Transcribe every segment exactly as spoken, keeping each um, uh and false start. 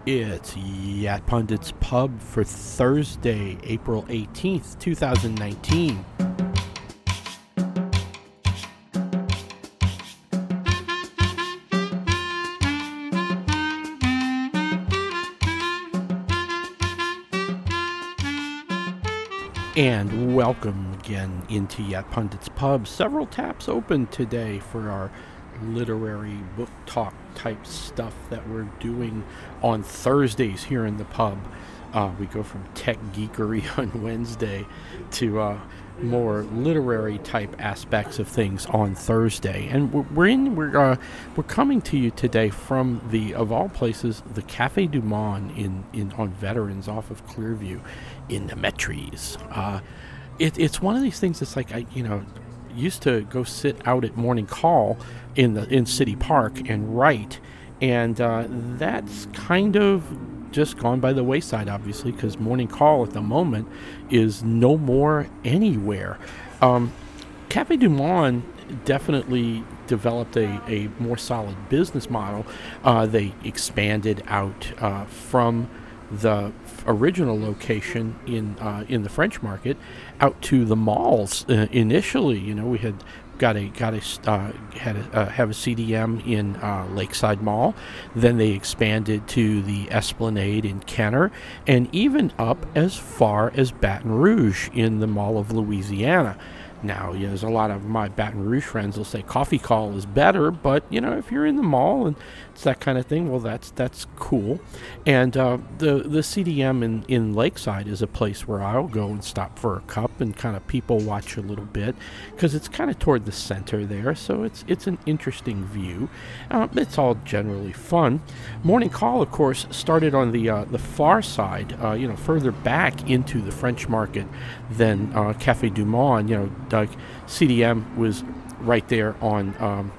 It's Yat Pundits Pub for Thursday, April eighteenth, twenty nineteen. And welcome again into Yat Pundits Pub. Several taps open today for our literary book talk type stuff that we're doing on Thursdays here in the pub. Uh, we go from tech geekery on Wednesday to uh, more literary type aspects of things on Thursday. And we're, we're in we're uh, we're coming to you today from the, of all places, the Cafe Du Monde in, in on Veterans off of Clearview in the Metries. Uh, it, it's one of these things that's like, I you know used to go sit out at Morning Call in the in City Park and write, and uh, that's kind of just gone by the wayside, obviously, because Morning Call at the moment is no more anywhere. Um, Cafe Du Monde definitely developed a, a more solid business model. Uh, they expanded out uh, from the original location in uh, in the French Market out to the malls. Uh, initially, you know, we had got a got a uh, had a, uh, have a C D M in uh, Lakeside Mall. Then they expanded to the Esplanade in Kenner, and even up as far as Baton Rouge in the Mall of Louisiana. Now, you know, there's a lot of my Baton Rouge friends will say Coffee Call is better, but, you know, if you're in the mall and it's that kind of thing, well, that's that's cool. And uh, the the C D M in, in Lakeside is a place where I'll go and stop for a cup and kind of people watch a little bit, because it's kind of toward the center there, so it's it's an interesting view. Uh, it's all generally fun. Morning Call, of course, started on the uh, the far side, uh, you know, further back into the French Market than uh, Cafe Du Monde. You know, Doug, C D M was right there on um,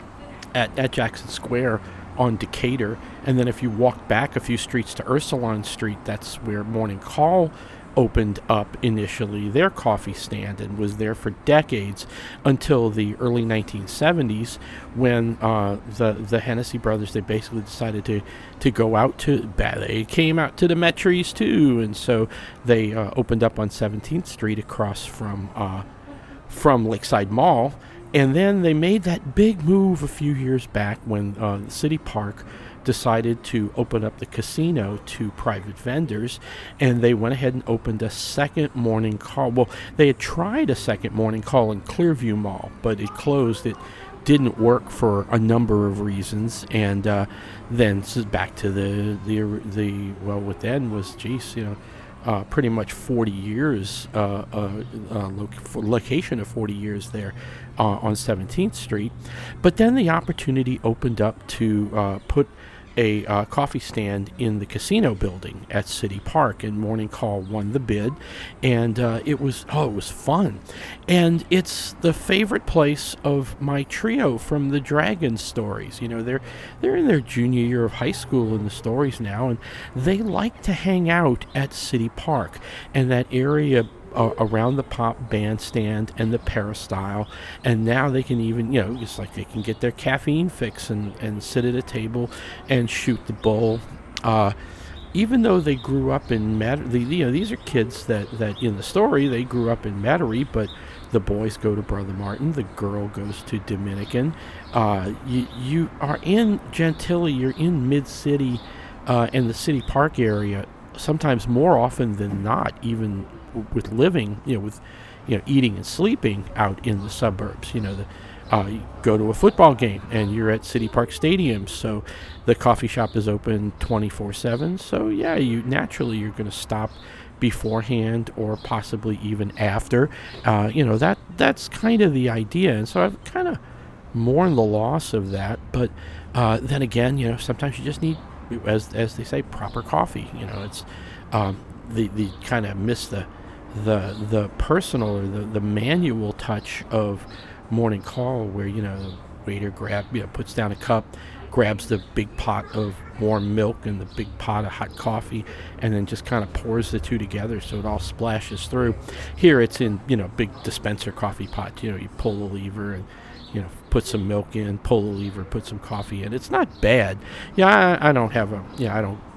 at, at Jackson Square on Decatur, and then if you walk back a few streets to Ursuline Street, that's where Morning Call opened up initially their coffee stand, and was there for decades until the early nineteen seventies, when uh, the the Hennessy brothers, they basically decided to to go out to they came out to the Metries too, and so they uh, opened up on seventeenth Street across from uh, from Lakeside Mall. And then they made that big move a few years back when uh, City Park decided to open up the casino to private vendors, and they went ahead and opened a second Morning Call. Well, they had tried a second Morning Call in Clearview Mall, but it closed. It didn't work for a number of reasons, and uh, then this is back to the the the well, what then was, geez, you know. Uh, pretty much forty years, uh, uh, uh, lo- location of forty years there uh, on seventeenth Street. But then the opportunity opened up to uh, put a uh, coffee stand in the casino building at City Park, and Morning Call won the bid, and uh, it was oh it was fun, and it's the favorite place of my trio from the Dragon stories. You know, they're they're in their junior year of high school in the stories now, and they like to hang out at City Park and that area Uh, around the pop bandstand and the peristyle, and now they can even, you know, it's like they can get their caffeine fix and, and sit at a table and shoot the bull. Uh, even though they grew up in Met- the, you know, these are kids that, that in the story, they grew up in Metairie, but the boys go to Brother Martin, the girl goes to Dominican. Uh, you, you are in Gentilly, you're in Mid-City uh, and the City Park area, sometimes more often than not, even with living, you know, with, you know, eating and sleeping out in the suburbs. You know, the, uh, you go to a football game and you're at City Park Stadium, so the coffee shop is open twenty-four seven. So yeah, you naturally you're going to stop beforehand or possibly even after. Uh, you know, that that's kind of the idea, and so I've kind of mourned the loss of that. But uh, then again, you know, sometimes you just need, as as they say, proper coffee. You know, it's um, the the kind of miss the the the personal or the, the manual touch of Morning Call, where, you know, the waiter grab you know puts down a cup, grabs the big pot of warm milk and the big pot of hot coffee, and then just kind of pours the two together so it all splashes through. Here it's in, you know, big dispenser coffee pot. You know, you pull the lever and, you know, put some milk in, pull the lever, put some coffee in. It's not bad. Yeah, I, I don't have a, yeah, I don't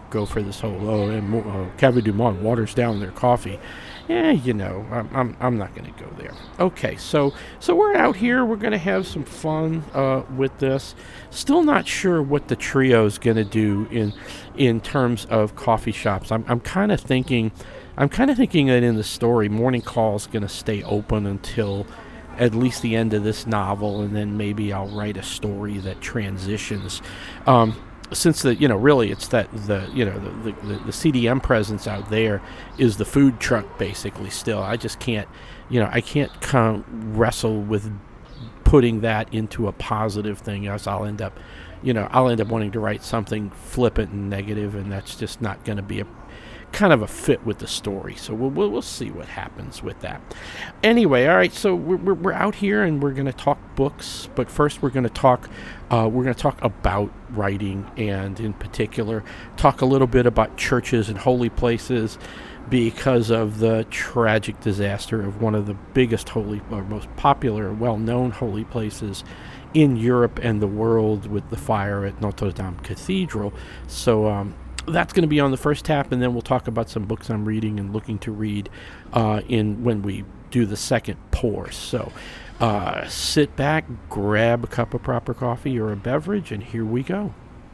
go for this whole oh, and uh, Café du Monde waters down their coffee. Yeah, you know, I'm I'm, I'm not going to go there. Okay, so so we're out here. We're going to have some fun uh, with this. Still not sure what the trio is going to do in in terms of coffee shops. I'm I'm kind of thinking, I'm kind of thinking that in the story, Morning Call is going to stay open until at least the end of this novel, and then maybe I'll write a story that transitions. Um, Since the you know really it's that the you know the, the the C D M presence out there is the food truck basically still. I just can't you know I can't come wrestle with putting that into a positive thing, as I'll end up you know I'll end up wanting to write something flippant and negative, and that's just not going to be a kind of a fit with the story. So we'll, we'll we'll see what happens with that. Anyway, all right. So we're we're, we're out here and we're going to talk books, but first we're going to talk uh, we're going to talk about writing, and in particular talk a little bit about churches and holy places, because of the tragic disaster of one of the biggest holy or most popular, well-known holy places in Europe and the world, with the fire at Notre Dame Cathedral. So um, that's going to be on the first tap, and then we'll talk about some books I'm reading and looking to read uh, in when we do the second pour. So uh, sit back, grab a cup of proper coffee or a beverage, and here we go.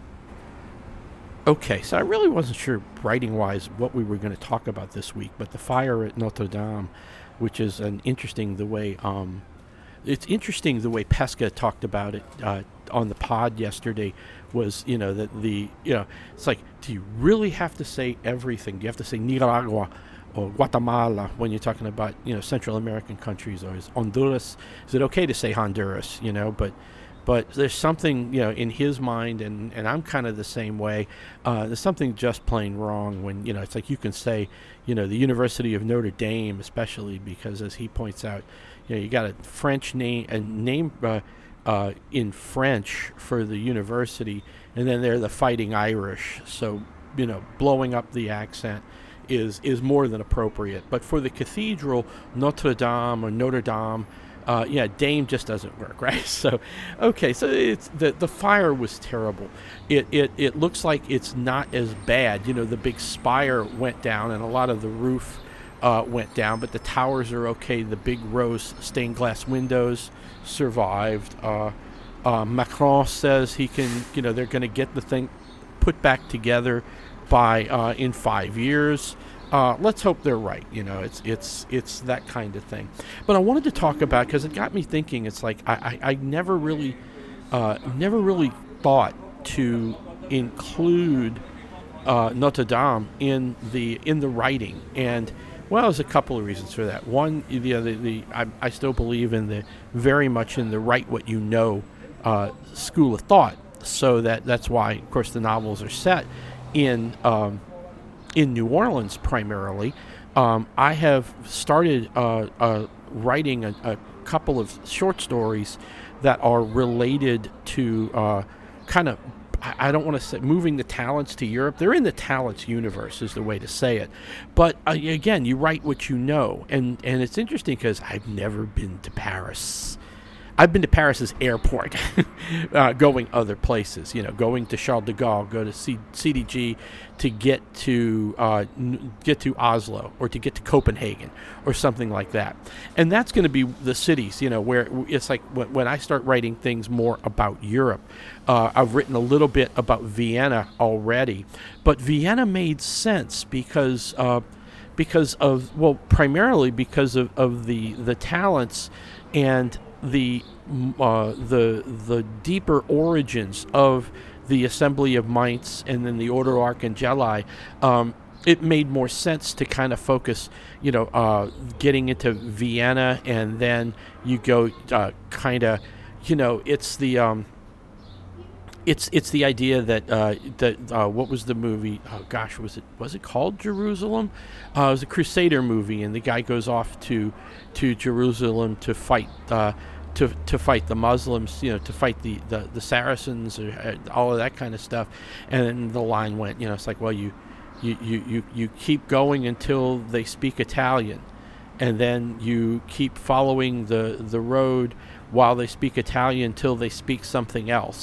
Okay, so I really wasn't sure writing-wise what we were going to talk about this week, but the fire at Notre Dame, which is an interesting the way um, it's interesting the way Pesca talked about it uh, on the pod yesterday. Was you know that the you know it's like, do you really have to say everything? Do you have to say Nicaragua or Guatemala when you're talking about you know Central American countries, or is Honduras? Is it okay to say Honduras? You know, but. But there's something, you know, in his mind, and, and I'm kind of the same way. Uh, there's something just plain wrong when, you know, it's like you can say, you know, the University of Notre Dame, especially because, as he points out, you know, you got a French name, a name uh, uh, in French for the university, and then they're the Fighting Irish. So, you know, blowing up the accent is is more than appropriate. But for the cathedral, Notre Dame or Notre Dame, Uh, yeah, Dame just doesn't work, right? So, okay, so it's the the fire was terrible. It it it looks like it's not as bad. You know, the big spire went down, and a lot of the roof uh, went down, but the towers are okay. The big rose stained glass windows survived. Uh, uh, Macron says he can, you know, they're going to get the thing put back together by uh, in five years. Uh, let's hope they're right. You know, it's it's it's that kind of thing. But I wanted to talk about, because it got me thinking. It's like I, I, I never really, uh, never really thought to include uh, Notre Dame in the in the writing, and well, there's a couple of reasons for that. One, you know, the, the I, I still believe in the very much in the write what you know uh, school of thought. So that that's why, of course, the novels are set in. Um, in New Orleans primarily. um, I have started uh, uh, writing a, a couple of short stories that are related to uh, kind of, I I don't want to say moving the talents to Europe. They're in the talents universe is the way to say it. But uh, again, you write what you know. And, and it's interesting because I've never been to Paris. I've been to Paris's airport, uh, going other places, you know, going to Charles de Gaulle, go to C- CDG to get to uh, n- get to Oslo, or to get to Copenhagen, or something like that. And that's going to be the cities, you know, where it's like when, when I start writing things more about Europe. Uh, I've written a little bit about Vienna already, but Vienna made sense because uh, because of well, primarily because of, of the the talents and the uh, the the deeper origins of the Assembly of Mainz and then the Ordo Arcangeli. Um, it made more sense to kind of focus, you know, uh, getting into Vienna, and then you go uh, kind of, you know, it's the um, it's it's the idea that uh, that uh, what was the movie? Oh gosh, was it was it called Jerusalem? Uh, it was a Crusader movie, and the guy goes off to to Jerusalem to fight. Uh, To, to fight the Muslims, you know, to fight the, the, the Saracens, or uh, all of that kind of stuff. And then the line went, you know, it's like, well, you, you, you, you, you keep going until they speak Italian. And then you keep following the, the road while they speak Italian until they speak something else.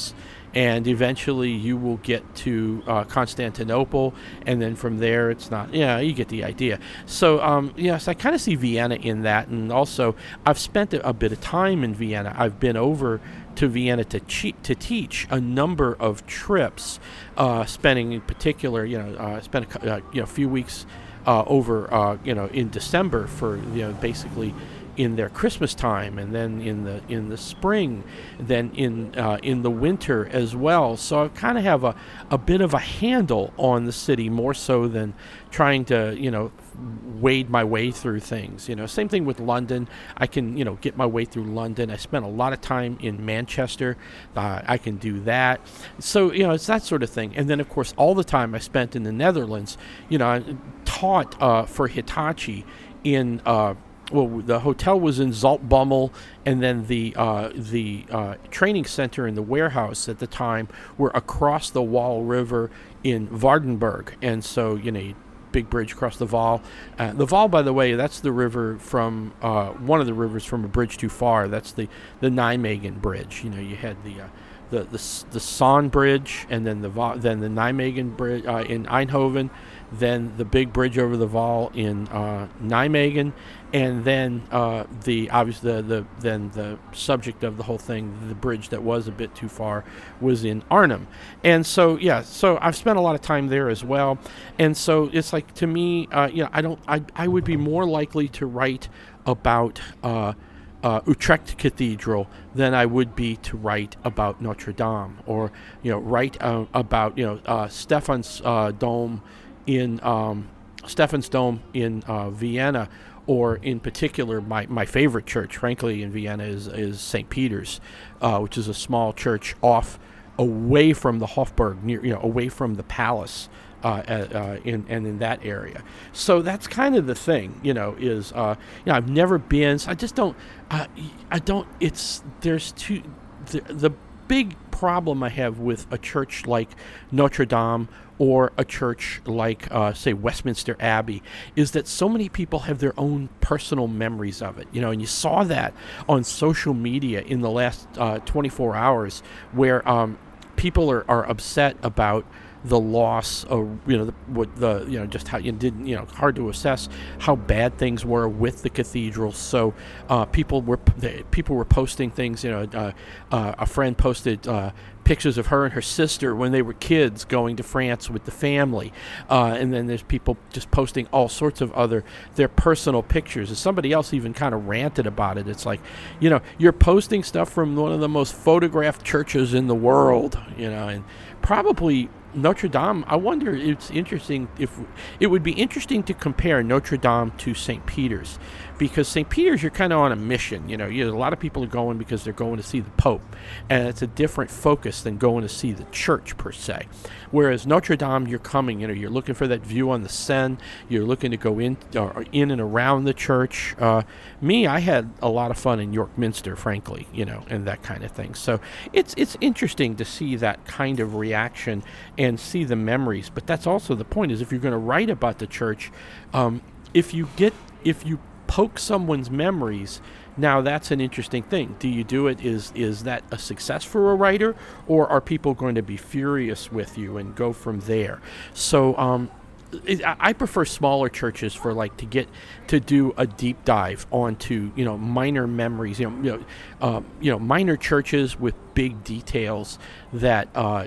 and eventually you will get to uh, Constantinople, and then from there it's not. Yeah, you get the idea. So um, yes, I kind of see Vienna in that, and also I've spent a, a bit of time in Vienna. I've been over to Vienna to che- to teach a number of trips, uh, spending in particular, you know, uh, spent a, cou- uh, you know, a few weeks uh, over, uh, you know, in December for, you know, basically in their Christmas time, and then in the in the spring, then in uh, in the winter as well. So I kind of have a, a bit of a handle on the city, more so than trying to, you know, wade my way through things. You know, same thing with London. I can, you know, get my way through London. I spent a lot of time in Manchester. Uh, I can do that. So, you know, it's that sort of thing. And then, of course, all the time I spent in the Netherlands, you know, I taught uh, for Hitachi in uh, well, the hotel was in Zaltbommel, and then the uh, the uh, training center and the warehouse at the time were across the Waal River in Vardenberg. And so, you know, big bridge across the Waal. Uh, the Waal, by the way, that's the river from uh, one of the rivers from a bridge too far. That's the the Nijmegen Bridge. You know, you had the uh, the the the Son Bridge, and then the Va- then the Nijmegen Bridge uh, in Eindhoven, then the big bridge over the Waal in uh, Nijmegen, and then uh, the obviously the, the then the subject of the whole thing, the bridge that was a bit too far, was in Arnhem. And so yeah, so I've spent a lot of time there as well. And so it's like, to me, uh, you know, I don't I I would be more likely to write about Uh, Uh, Utrecht Cathedral than I would be to write about Notre Dame, or, you know, write uh, about, you know, uh, Stephan's uh, Dome in um, Stephan's Dome in uh, Vienna, or in particular my, my favorite church, frankly, in Vienna is is Saint Peter's, uh, which is a small church off away from the Hofburg, near, you know, away from the palace. Uh, uh, in and in that area, so that's kind of the thing, you know. Is uh, you know, I've never been, so I just don't. Uh, I don't. It's there's two. The, the big problem I have with a church like Notre Dame, or a church like, uh, say, Westminster Abbey, is that so many people have their own personal memories of it, you know. And you saw that on social media in the last uh, twenty-four hours, where um, people are, are upset about the loss of, you know, the, what the, you know, just how you didn't, you know, hard to assess how bad things were with the cathedral. So uh, people were people were posting things, you know. Uh, uh, a friend posted uh, pictures of her and her sister when they were kids going to France with the family, uh, and then there's people just posting all sorts of other their personal pictures. And somebody else even kind of ranted about it. It's like, you know, you're posting stuff from one of the most photographed churches in the world, you know, and probably Notre Dame. I wonder, it's interesting if it would be interesting to compare Notre Dame to Saint Peter's, because Saint Peter's, you're kind of on a mission. You know, you, a lot of people are going because they're going to see the Pope, and it's a different focus than going to see the church per se. Whereas Notre Dame, you're coming, you know, you're looking for that view on the Seine. You're looking to go in or in and around the church. Uh, me, I had a lot of fun in York Minster, frankly, you know, and that kind of thing. So it's it's interesting to see that kind of reaction and see the memories. But that's also the point, is if you're going to write about the church, um, if you get if you poke someone's memories, now that's an interesting thing. Do you do it? Is is that a success for a writer, or are people going to be furious with you and go from there? So um, it, I prefer smaller churches for, like, to get to do a deep dive onto, you know, minor memories. You know, you know, uh, you know, minor churches with big details that Uh,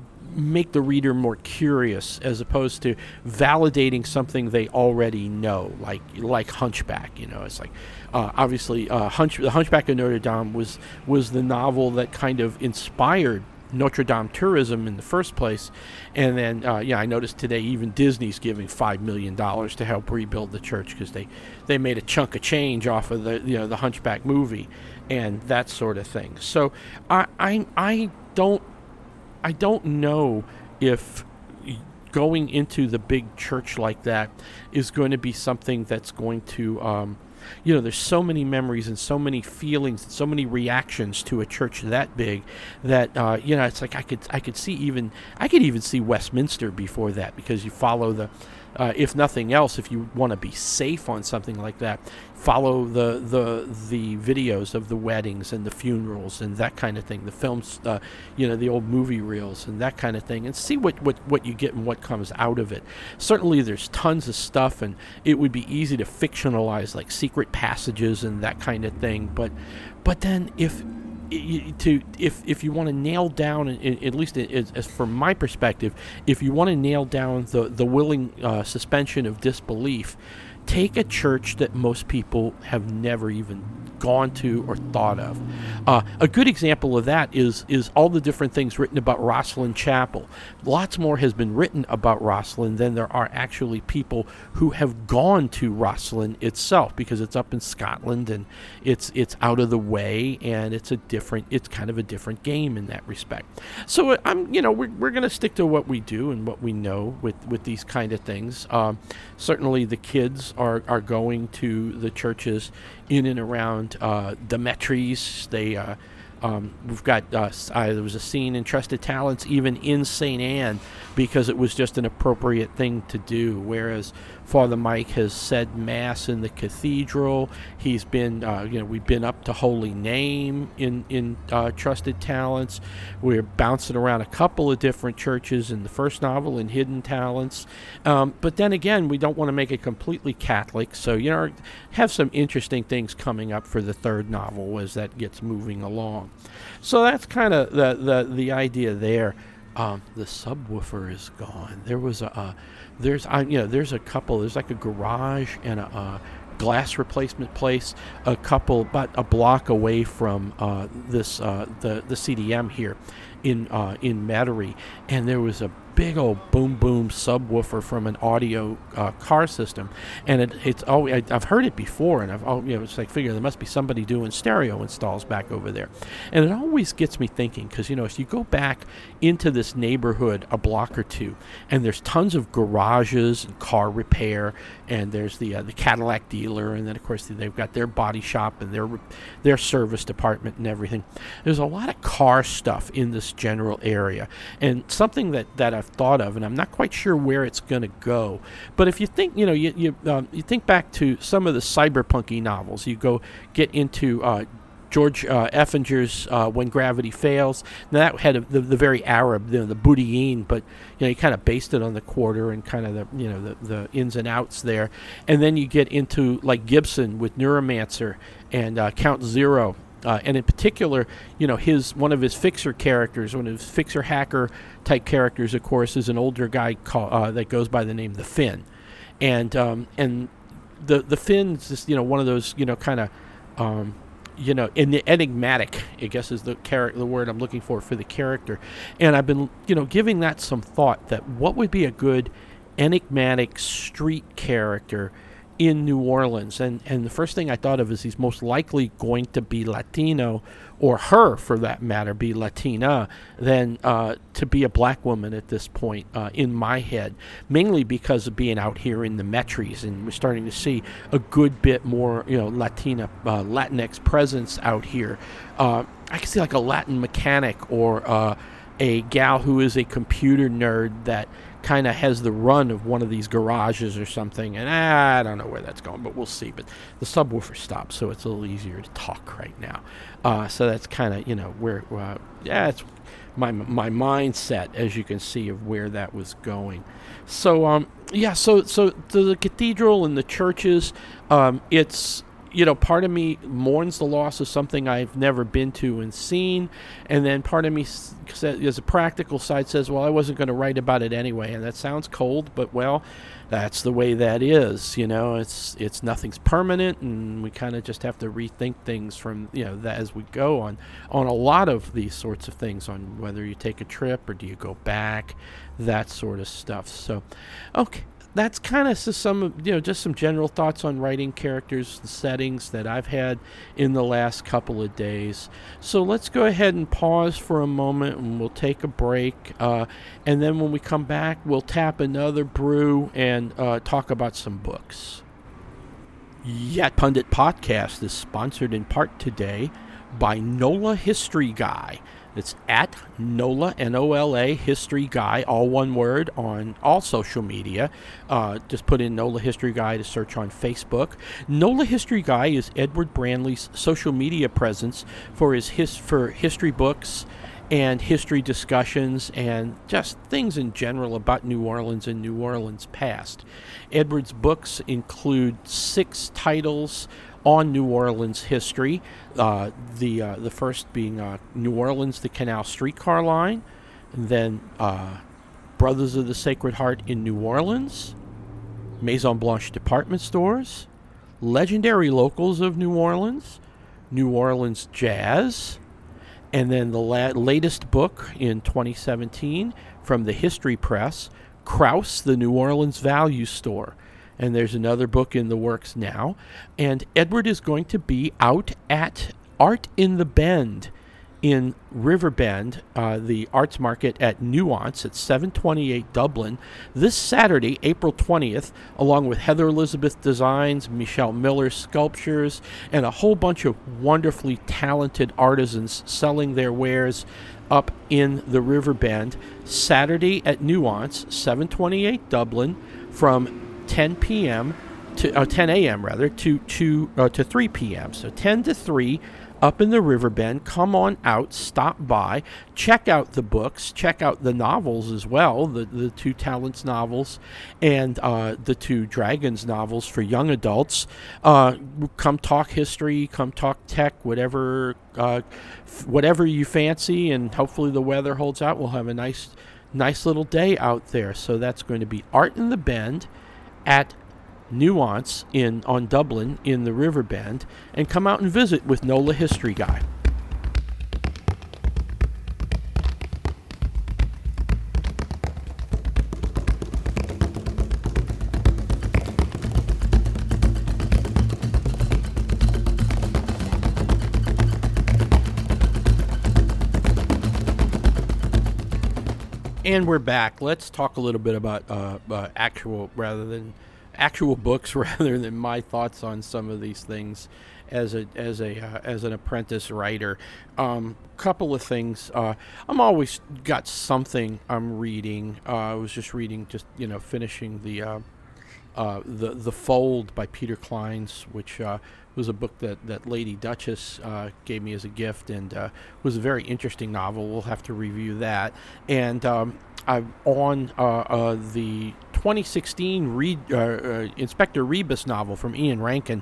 make the reader more curious, as opposed to validating something they already know, like like Hunchback. You know, it's like uh, obviously uh, Hunch, the Hunchback of Notre Dame was was the novel that kind of inspired Notre Dame tourism in the first place. And then uh, yeah, I noticed today even Disney's giving five million dollars to help rebuild the church, because they they made a chunk of change off of the, you know, the Hunchback movie and that sort of thing. So I I, I don't. I don't know if going into the big church like that is going to be something that's going to um, you know, there's so many memories and so many feelings and so many reactions to a church that big that, uh, you know, it's like I could I could see even I could even see Westminster before that, because you follow the, uh, if nothing else, if you want to be safe on something like that, follow the the the videos of the weddings and the funerals and that kind of thing, the films, uh, you know, the old movie reels and that kind of thing, and see what, what, what you get and what comes out of it. Certainly there's tons of stuff, and it would be easy to fictionalize like secret passages and that kind of thing, but but then if to if if you want to nail down, at least as, as from my perspective, if you want to nail down the the willing uh, suspension of disbelief, take a church that most people have never even gone to or thought of. Uh, a good example of that is is all the different things written about Rosslyn Chapel. Lots more has been written about Rosslyn than there are actually people who have gone to Rosslyn itself, because it's up in Scotland and it's it's out of the way, and it's a different it's kind of a different game in that respect. So uh, I'm you know we're we're going to stick to what we do and what we know with with these kind of things. Um, certainly the kids are are going to the churches in and around uh, the Metries. They uh, um, we've got uh, uh, there was a scene in Trusted Talents even in Saint Anne, because it was just an appropriate thing to do. Whereas Father Mike has said Mass in the cathedral. He's been, uh, you know, we've been up to Holy Name in in uh, Trusted Talents. We're bouncing around a couple of different churches in the first novel in Hidden Talents. Um, but then again, we don't want to make it completely Catholic. So, you know, have some interesting things coming up for the third novel as that gets moving along. So that's kind of the, the, the idea there. Um, the subwoofer is gone. There was a, uh, there's, I, you know, there's a couple. There's like a garage and a, a glass replacement place, a couple, about a block away from uh, this, uh, the the C D M here, in uh, in Metairie, and there was a big old boom boom subwoofer from an audio uh, car system, and it, it's oh I, I've heard it before, and I've oh you know it's like figure there must be somebody doing stereo installs back over there, and it always gets me thinking, because you know if you go back into this neighborhood a block or two, and there's tons of garages and car repair, and there's the uh, the Cadillac dealer, and then of course they've got their body shop and their their service department and everything. There's a lot of car stuff in this general area, and something that that I've thought of, and I'm not quite sure where it's going to go. But if you think, you know, you you, um, you think back to some of the cyberpunky novels, you go get into uh, George uh, Effinger's uh, When Gravity Fails. Now that had a, the, the very Arab, you know, the Boudin, but you know, you kind of based it on the quarter and kind of the you know the, the ins and outs there. And then you get into like Gibson with Neuromancer and uh, Count Zero. Uh, and in particular, you know, his one of his fixer characters, one of his fixer hacker type characters, of course, is an older guy called, uh, that goes by the name the Finn, and um, and the the Finn's just you know one of those you know kind of um, you know en- enigmatic, I guess is the char- the word I'm looking for for the character, and I've been you know giving that some thought, that what would be a good enigmatic street character in New Orleans, and and the first thing I thought of is he's most likely going to be Latino, or her for that matter be Latina, than uh, to be a black woman at this point uh, in my head, mainly because of being out here in the Metries, and we're starting to see a good bit more you know Latina uh, Latinx presence out here. Uh, I can see like a Latin mechanic, or uh, a gal who is a computer nerd that kind of has the run of one of these garages or something, and ah, I don't know where that's going, but we'll see. But the subwoofer stopped, so it's a little easier to talk right now. Uh, so that's kind of you know where, uh, yeah, it's my my mindset, as you can see, of where that was going. So um, yeah, so so to the cathedral and the churches, um, it's. You know, part of me mourns the loss of something I've never been to and seen, and then part of me, as a practical side, says, well, I wasn't going to write about it anyway, and that sounds cold, but, well, that's the way that is, you know, it's it's nothing's permanent, and we kind of just have to rethink things from, you know, that as we go on, on a lot of these sorts of things, on whether you take a trip or do you go back, that sort of stuff. So, okay. That's kind of some, you know, just some general thoughts on writing characters and settings that I've had in the last couple of days. So let's go ahead and pause for a moment, and we'll take a break. Uh, and then when we come back, we'll tap another brew and uh, talk about some books. Yat Pundit Podcast is sponsored in part today by NOLA History Guy. It's at NOLA, N O L A, History Guy, all one word, on all social media. Uh, just put in NOLA History Guy to search on Facebook. NOLA History Guy is Edward Branley's social media presence for his his for history books and history discussions and just things in general about New Orleans and New Orleans past. Edward's books include six titles on New Orleans history, uh, the uh, the first being uh, New Orleans, the Canal Streetcar Line, and then uh, Brothers of the Sacred Heart in New Orleans, Maison Blanche Department Stores, Legendary Locals of New Orleans, New Orleans Jazz, and then the la- latest book in twenty seventeen from the History Press, Krause, the New Orleans Value Store. And there's another book in the works now. And Edward is going to be out at Art in the Bend in Riverbend, uh, the arts market at Nuance at seven twenty-eight Dublin, this Saturday, April twentieth, along with Heather Elizabeth Designs, Michelle Miller Sculptures, and a whole bunch of wonderfully talented artisans selling their wares up in the Riverbend. Saturday at Nuance, seven twenty-eight Dublin, from ten p.m. to uh, ten a.m. rather to to uh, to three p.m. So ten to three up in the Riverbend. Come on out, stop by, check out the books, check out the novels as well, the the two Talents novels and uh, the two Dragons novels for young adults. Uh, come talk history, come talk tech, whatever uh, f- whatever you fancy, and hopefully the weather holds out. We'll have a nice nice little day out there. So that's going to be Art in the Bend at Nuance in on Dublin in the Riverbend, and come out and visit with NOLA History Guy. And we're back. Let's talk a little bit about uh, uh, actual rather than actual books rather than my thoughts on some of these things as a as a uh, as an apprentice writer. Um, couple of things. Uh, I'm always got something I'm reading. Uh, I was just reading, just you know, finishing the uh, uh, the the Fold by Peter Clines, which uh, was a book that, that Lady Duchess uh, gave me as a gift, and uh, was a very interesting novel. We'll have to review that. And um, I'm on uh, uh, the twenty sixteen Reed, uh, uh, Inspector Rebus novel from Ian Rankin.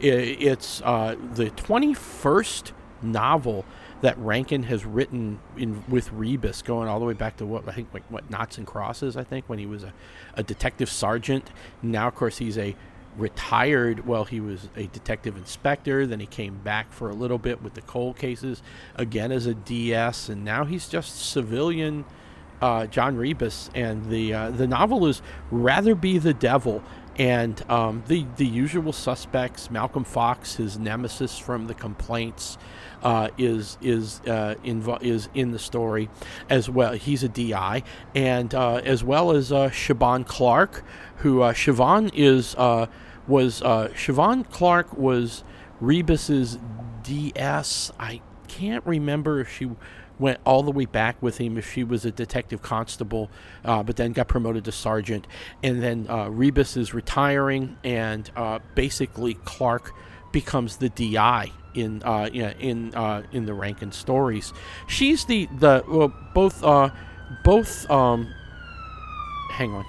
It's uh, the twenty-first novel that Rankin has written in with Rebus, going all the way back to what I think, like what Knots and Crosses, I think, when he was a, a detective sergeant. Now, of course, he's a retired, well, he was a detective inspector, then he came back for a little bit with the cold cases, again as a D S, and now he's just civilian uh, John Rebus. And the uh, the novel is Rather Be the Devil, and um, the, the usual suspects. Malcolm Fox, his nemesis from The Complaints, uh, is is uh, invo- is in the story as well. He's a D I, and uh, as well as uh, Siobhan Clark, who uh, Siobhan is uh, was uh, Siobhan Clark was Rebus's D S. I can't remember if she went all the way back with him, if she was a detective constable, uh, but then got promoted to sergeant. And then uh, Rebus is retiring, and uh, basically Clark becomes the D I in uh, in uh, in the Rankin stories. She's the the well, both uh, both. Um, hang on.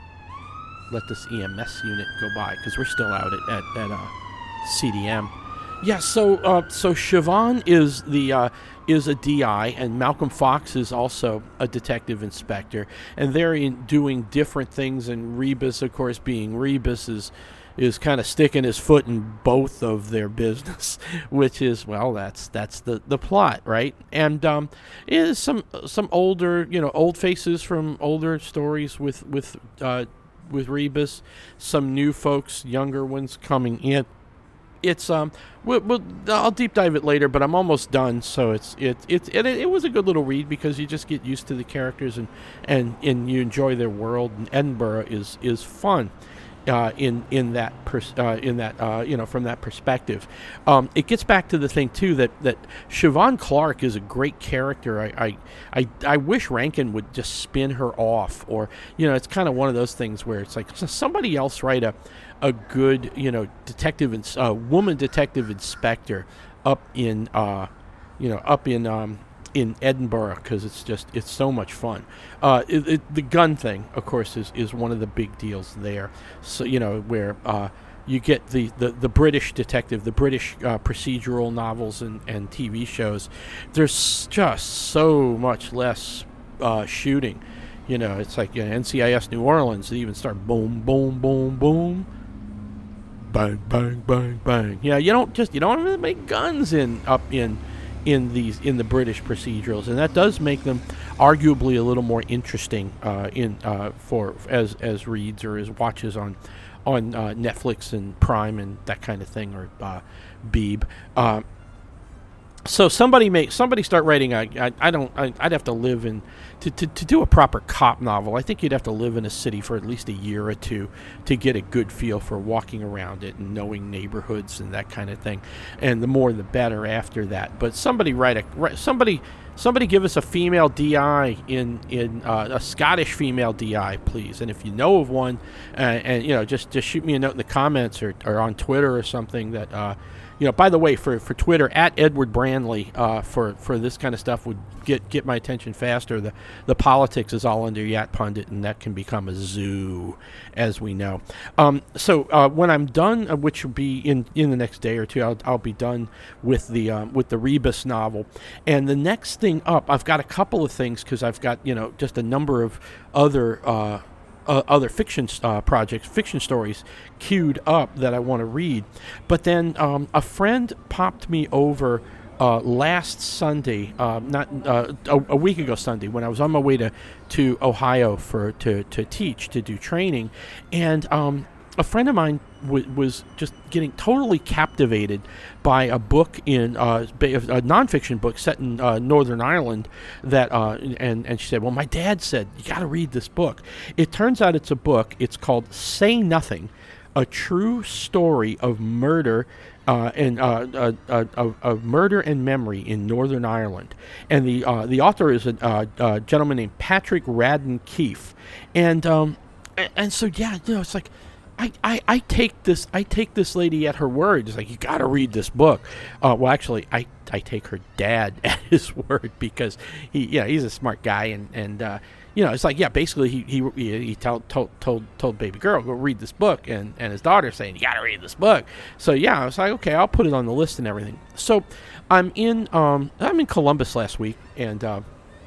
Let this E M S unit go by, because we're still out at at, at uh, C D M. Yeah, so uh, so Siobhan is the uh, is a D I, and Malcolm Fox is also a detective inspector, and they're in doing different things. And Rebus, of course, being Rebus, is is kind of sticking his foot in both of their business, which is, well, that's that's the, the plot, right? And um, is some some older, you know, old faces from older stories with with uh, with Rebus, some new folks, younger ones coming in. It's um, we'll, we'll, I'll deep dive it later, but I'm almost done. So it's it it, it it was a good little read, because you just get used to the characters, and and, and you enjoy their world. And Edinburgh is is fun. uh, in in that pers- uh, in that uh, you know from that perspective. Um, it gets back to the thing too that that Siobhan Clarke is a great character. I I, I, I wish Rankin would just spin her off, or you know, it's kind of one of those things where it's like somebody else write a a good you know detective and uh, woman detective inspector up in uh, you know up in um, in Edinburgh, because it's just it's so much fun. Uh, it, it, the gun thing, of course, is, is one of the big deals there. So you know where uh, you get the, the, the British detective, the British uh, procedural novels and, and T V shows. There's just so much less uh, shooting. You know, it's like you know, N C I S New Orleans. They even start boom, boom, boom, boom, bang, bang, bang, bang. Yeah, you don't just you don't really make guns in up in. in these in the British procedurals, and that does make them arguably a little more interesting uh, in uh, for as as reads or as watches on on uh, Netflix and Prime and that kind of thing, or uh, Beeb. Uh, so somebody make somebody start writing. I I, I don't. I, I'd have to live in to, to to do a proper cop novel. I think you'd have to live in a city for at least a year or two to get a good feel for walking around it and knowing neighborhoods and that kind of thing. And the more the better after that. But somebody write a somebody somebody give us a female D I in in uh, a Scottish female D I, please. And if you know of one, uh, and you know just just shoot me a note in the comments or or on Twitter or something that. Uh, You know, by the way, for, for Twitter, at Edward Brandley, uh, for, for this kind of stuff would get, get my attention faster. The the politics is all under Yat Pundit, and that can become a zoo, as we know. Um, so uh, when I'm done, uh, which will be in, in the next day or two, I'll, I'll be done with the um, with the Rebus novel. And the next thing up, I've got a couple of things because I've got you know just a number of other. Uh, Uh, other fiction uh, projects, fiction stories queued up that I want to read. But then um, a friend popped me over uh, last Sunday, uh, not uh, a, a week ago Sunday, when I was on my way to, to Ohio for to, to teach, to do training. And um, a friend of mine w- was just getting totally captivated by a book in uh, a nonfiction book set in uh, Northern Ireland. That uh, and and she said, "Well, my dad said you got to read this book." It turns out it's a book. It's called "Say Nothing: A True Story of Murder." Uh, and uh, uh, uh, of, of murder and memory in Northern Ireland, and the uh, the author is a, uh, a gentleman named Patrick Radden Keefe, and um, and, and so yeah, you know, it's like. I, I, I take this I take this lady at her word. It's like, you got to read this book. Uh, well, actually, I, I take her dad at his word because he yeah he's a smart guy, and and uh, you know it's like yeah basically he he he told told told, told baby girl, go read this book, and, and his daughter saying, you got to read this book. So yeah, I was like, okay, I'll put it on the list and everything. So I'm in um I'm in Columbus last week, and. Uh,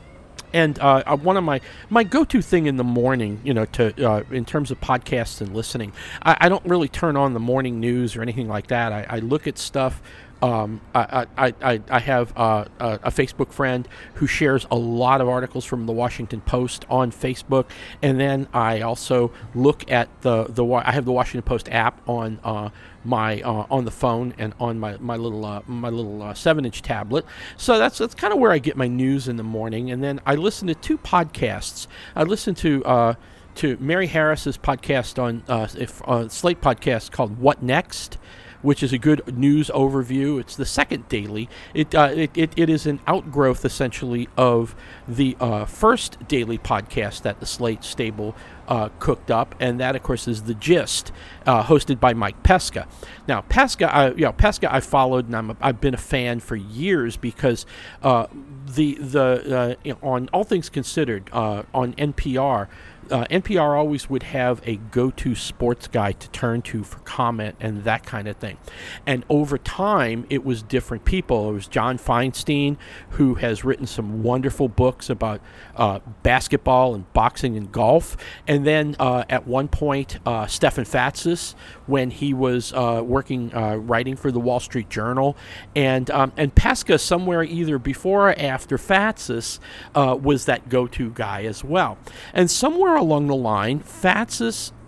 And uh, one of my, my go-to thing in the morning, you know, to uh, in terms of podcasts and listening, I, I don't really turn on the morning news or anything like that. I, I look at stuff. Um, I, I, I, I have uh, a, a Facebook friend who shares a lot of articles from the Washington Post on Facebook, and then I also look at the the I have the Washington Post app on uh, my uh, on the phone and on my my little uh, my little uh, seven inch tablet. So that's that's kind of where I get my news in the morning, and then I listen to two podcasts. I listen to. Uh, to Mary Harris's podcast on uh, if, uh, Slate podcast called What Next, which is a good news overview. It's the second daily. It uh, it, it it is an outgrowth essentially of the uh, first daily podcast that the Slate stable uh, cooked up, and that of course is The Gist, uh, hosted by Mike Pesca. Now Pesca, I, you know, Pesca I followed, and I'm a, I've been a fan for years because uh, the the uh, you know, on All Things Considered uh, on N P R. Uh, N P R always would have a go-to sports guy to turn to for comment and that kind of thing. And over time, it was different people. It was John Feinstein, who has written some wonderful books about uh, basketball and boxing and golf. And then uh, at one point, uh, Stefan Fatsis, when he was uh, working, uh, writing for the Wall Street Journal. And um, and Pesca, somewhere either before or after Fatsis, uh, was that go-to guy as well. And somewhere along the line, Fatsis,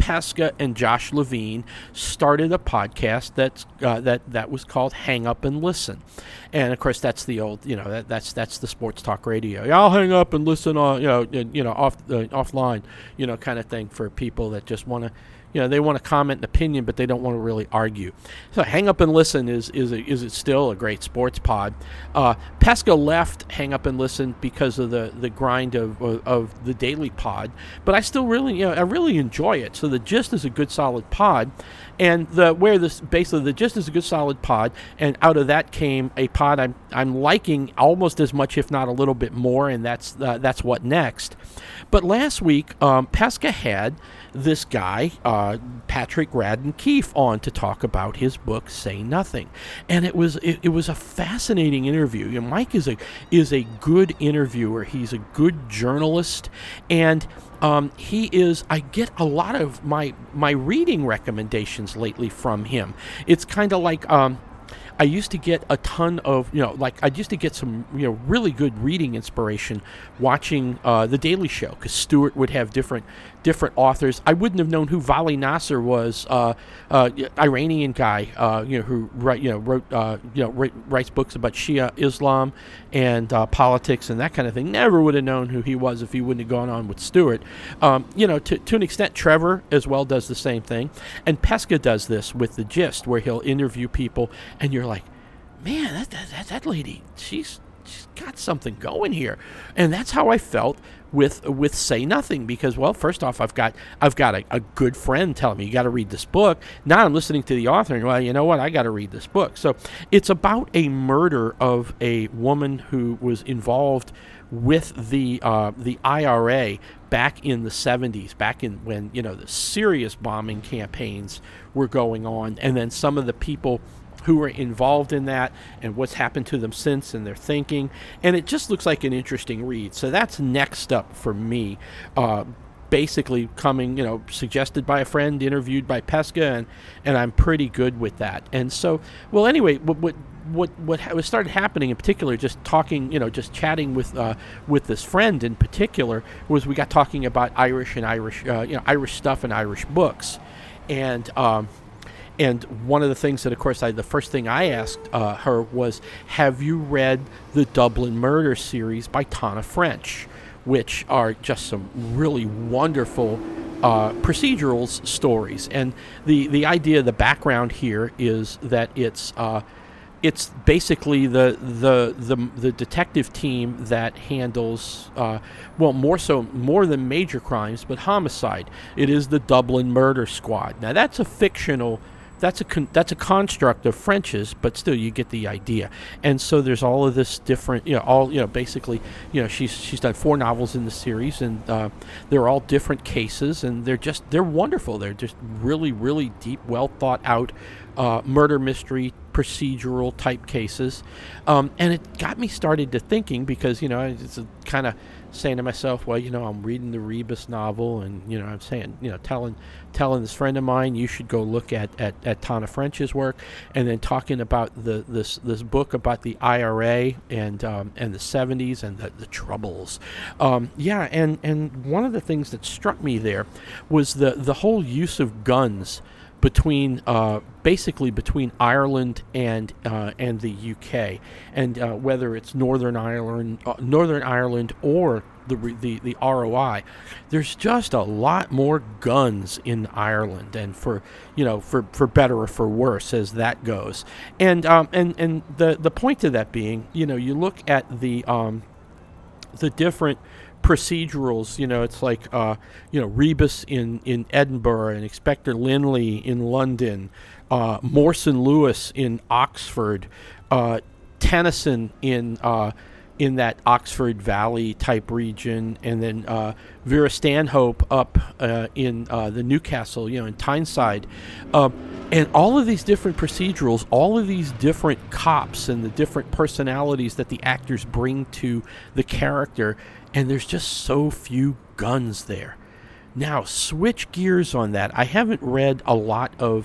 Pesca and Josh Levine started a podcast that's uh, that that was called Hang Up and Listen, and of course that's the old you know that, that's that's the sports talk radio. Yeah, I'll hang up and listen on you know you know off uh, offline you know kind of thing for people that just want to. You know, they want to comment an opinion, but they don't want to really argue. So Hang Up and Listen is is a, is it still a great sports pod. Uh, Pesca left Hang Up and Listen because of the, the grind of, of of the daily pod, but I still really you know I really enjoy it. So the Gist is a good solid pod, and the where this basically the Gist is a good solid pod, and out of that came a pod I'm I'm liking almost as much, if not a little bit more, and that's uh, that's What Next. But last week, um, Pesca had this guy, uh, Patrick Radden Keefe, on to talk about his book Say Nothing, and it was it, it was a fascinating interview. You know, Mike is a is a good interviewer. He's a good journalist, and um, he is. I get a lot of my my reading recommendations lately from him. It's kind of like. Um, I used to get a ton of, you know, like I used to get some, you know, really good reading inspiration watching uh, The Daily Show, because Stewart would have different different authors. I wouldn't have known who Vali Nasser was, uh, uh, Iranian guy, uh, you know, who write, you know, wrote, uh, you know, write, writes books about Shia Islam and uh, politics and that kind of thing. Never would have known who he was if he wouldn't have gone on with Stewart. Um, you know, to to an extent, Trevor as well does the same thing, and Pesca does this with The Gist, where he'll interview people, and you're like, man, that that that, that lady, she's she's got something going here, and that's how I felt with with Say Nothing, because, well, first off, I've got I've got a, a good friend telling me you got to read this book. Now I'm listening to the author, and well, you know what, I got to read this book. So it's about a murder of a woman who was involved with the uh, the I R A back in the seventies, back in when you know the serious bombing campaigns were going on, and then some of the people who were involved in that and what's happened to them since and their thinking. And it just looks like an interesting read. So that's next up for me. Uh, basically coming, you know, suggested by a friend, interviewed by Pesca, and, and I'm pretty good with that. And so, well, anyway, what what what what ha- started happening in particular, just talking, you know, just chatting with uh, with this friend in particular, was we got talking about Irish and Irish, uh, you know, Irish stuff and Irish books. And, um, And one of the things that, of course, I, the first thing I asked uh, her was, have you read the Dublin Murder series by Tana French, which are just some really wonderful uh, procedurals stories. And the, the idea, the background here is that it's uh, it's basically the, the the the detective team that handles, uh, well, more so, more than major crimes, but homicide. It is the Dublin Murder Squad. Now, that's a fictional That's a con- that's a construct of French's, but still you get the idea. And so there's all of this different, you know, all you know, basically, you know, she's she's done four novels in the series, and uh, they're all different cases, and they're just they're wonderful. They're just really really deep, well thought out uh, murder mystery procedural type cases, um, and it got me started to thinking, because you know it's kind of saying to myself, well, you know, I'm reading the Rebus novel, and you know, I'm saying, you know, telling telling this friend of mine, you should go look at, at, at Tana French's work, and then talking about the this this book about the I R A and um, and the seventies and the, the Troubles. Um, yeah, and, and one of the things that struck me there was the, the whole use of guns between uh, basically between Ireland and uh, and the U K, and uh, whether it's Northern Ireland, uh, Northern Ireland, or the the the R O I, there's just a lot more guns in Ireland, and for you know for, for better or for worse as that goes, and um and and the the point of that being, you know, you look at the um the different procedurals, you know, it's like, uh, you know, Rebus in, in Edinburgh, and Inspector Linley in London, uh, Morson Lewis in Oxford, uh, Tennyson in uh, in that Oxford Valley type region, and then uh, Vera Stanhope up uh, in uh, the Newcastle, you know, in Tyneside. Uh, and all of these different procedurals, all of these different cops and the different personalities that the actors bring to the character, and there's just so few guns there. Now, switch gears on that. I haven't read a lot of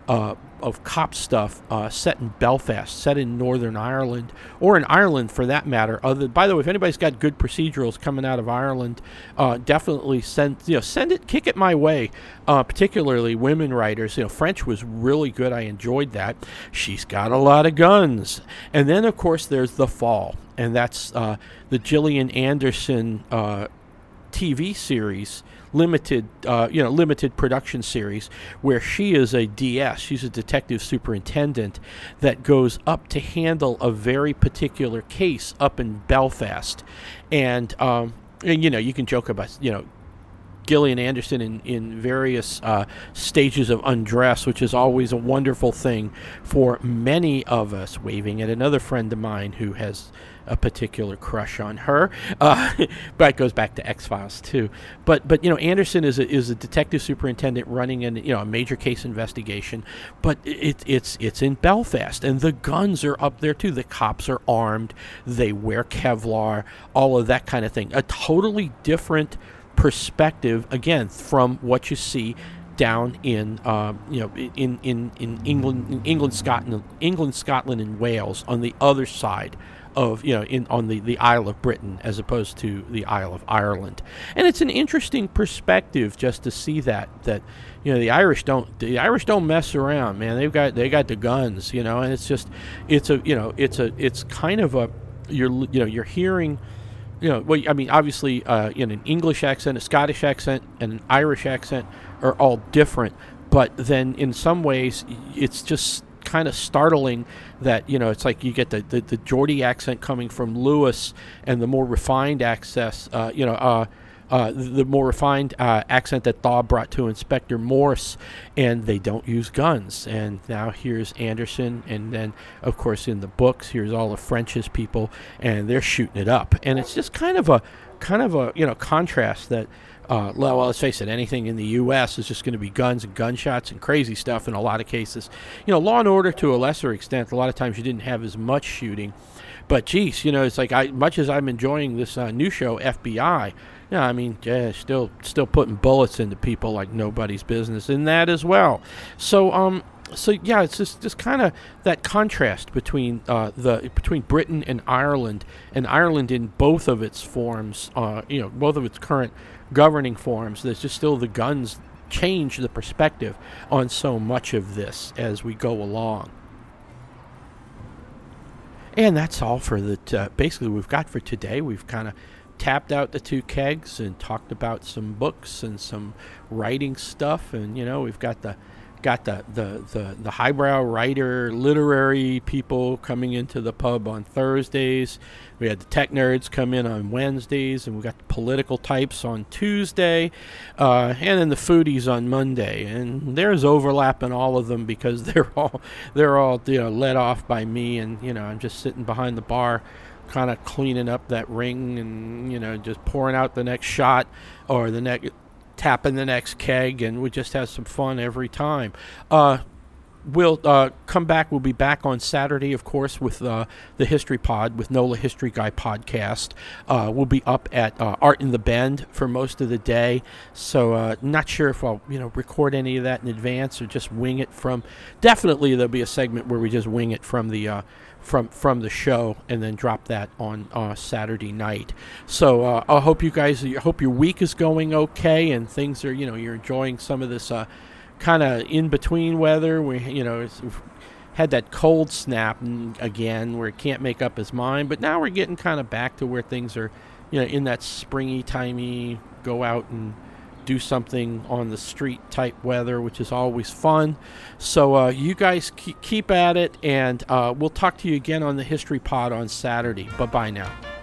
uh, of cop stuff uh, set in Belfast, set in Northern Ireland, or in Ireland for that matter. Other, by the way, if anybody's got good procedurals coming out of Ireland, uh, definitely send you know send it, kick it my way. Uh, particularly women writers. You know, French was really good. I enjoyed that. She's got a lot of guns, and then of course there's The Fall, and that's uh, the Gillian Anderson uh, T V series. Limited, uh, you know, limited production series where she is a D S. She's a detective superintendent that goes up to handle a very particular case up in Belfast, and um, and you know, you can joke about, you know, Gillian Anderson in, in various uh, stages of undress, which is always a wonderful thing for many of us, waving at another friend of mine who has a particular crush on her. Uh, but it goes back to X-Files too. But but you know, Anderson is a, is a detective superintendent running an you know a major case investigation. But it, it's it's in Belfast, and the guns are up there too. The cops are armed. They wear Kevlar. All of that kind of thing. A totally different perspective, again, from what you see down in uh, you know in, in, in England, in England, Scotland, England, Scotland, and Wales on the other side of you know in on the, the Isle of Britain as opposed to the Isle of Ireland. And it's an interesting perspective just to see that that you know the Irish don't the Irish don't mess around, man. They've got they got the guns, you know, and it's just it's a you know it's a it's kind of a you're you know you're hearing. You know, well, I mean, obviously, uh, in an English accent, a Scottish accent, and an Irish accent are all different. But then, in some ways, it's just kind of startling that you know it's like you get the the, the Geordie accent coming from Lewis, and the more refined access, uh, you know, uh, uh, the more refined uh, accent that Thaw brought to Inspector Morse, and they don't use guns. And now here's Anderson, and then of course in the books here's all of French's people, and they're shooting it up. And it's just kind of a kind of a you know contrast that. Uh, well, let's face it, anything in the U S is just going to be guns and gunshots and crazy stuff in a lot of cases. You know, Law and Order to a lesser extent, a lot of times you didn't have as much shooting. But, geez, you know, it's like, I, much as I'm enjoying this uh, new show, F B I, yeah, I mean, yeah, still still putting bullets into people like nobody's business in that as well. So, um, so yeah, it's just, just kind of that contrast between uh, the between Britain and Ireland, and Ireland in both of its forms, uh, you know, both of its current governing forms. There's just still the guns change the perspective on so much of this as we go along. And that's all for the t- uh, basically we've got for today. We've kind of tapped out the two kegs and talked about some books and some writing stuff, and you know we've got the got the the the, the highbrow writer literary people coming into the pub on Thursdays. We had the tech nerds come in on Wednesdays, and we got the political types on Tuesday, uh, and then the foodies on Monday. And there's overlap in all of them because they're all they're all you know led off by me, and you know I'm just sitting behind the bar, kind of cleaning up that ring, and you know just pouring out the next shot or the next tapping the next keg, and we just have some fun every time. Uh, We'll uh, come back. We'll be back on Saturday, of course, with uh, the History Pod, with NOLA History Guy podcast. Uh, we'll be up at uh, Art in the Bend for most of the day, so uh, not sure if I'll you know record any of that in advance or just wing it from. Definitely, there'll be a segment where we just wing it from the uh, from from the show and then drop that on uh, Saturday night. So uh, I hope you guys, I hope your week is going okay and things are you know you're enjoying some of this. Uh, kind of in between weather. We you know it's, we've had that cold snap again where it can't make up its mind, but now we're getting kind of back to where things are you know in that springy timey go out and do something on the street type weather, which is always fun. So uh, you guys keep, keep at it, and uh, we'll talk to you again on the History Pod on Saturday. Bye bye now.